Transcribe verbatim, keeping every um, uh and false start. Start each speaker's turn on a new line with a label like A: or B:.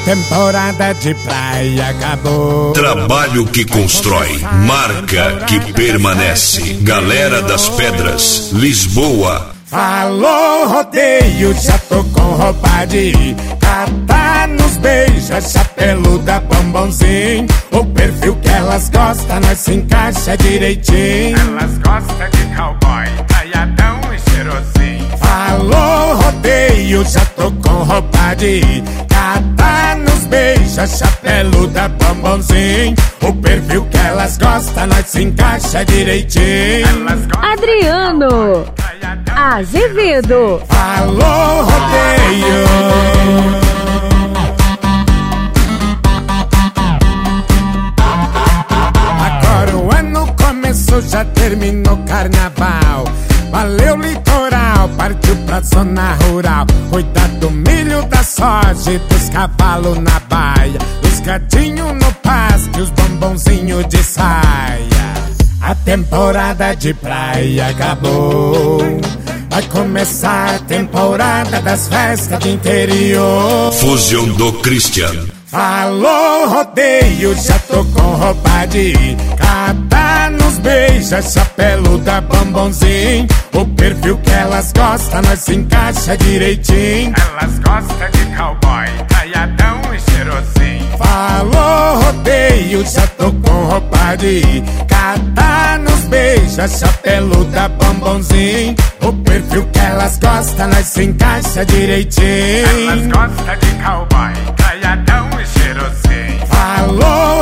A: temporada de praia acabou.
B: Trabalho que constrói, marca que permanece. Galera das Pedras, Lisboa.
A: Alô, rodeio, já tô com roupa de ir. Catar nos beija, chapeluda, bombonzinho. O perfil que elas gostam, nós se encaixa direitinho.
C: Elas gostam de cowboy, talhadão e cheirosinho.
A: Alô, rodeio, já tô com roupa de ir. Catar nos beija, chapeluda, bombonzinho. O perfil que elas gostam, nós se encaixa direitinho.
C: Elas gostam
D: Adriano Azevedo.
A: Alô, rodeio. Agora o ano começou, já terminou carnaval. Valeu litoral, partiu pra zona rural. Cuidar do milho, da soja e dos cavalos na baia. Os gatinhos no pasto e os bombonzinhos de saia. A temporada de praia acabou. Vai começar a temporada das festas de interior.
B: Fusion do Christian.
A: Alô, rodeio, já tô com roupa de ir. Catar nos beija, chapeluda, bombonzinho. O perfil que elas gostam, nós se encaixa direitinho.
C: Elas gostam de cowboy, talhadão e cheirosinho.
A: Alô, rodeio, já tô com roupa de ir. Catar nos beija, chapeluda, bombonzinho. O perfil que elas gostam, nós se encaixa direitinho.
C: Elas gostam de cowboy, talhadão e cheirosinho.
A: Alô,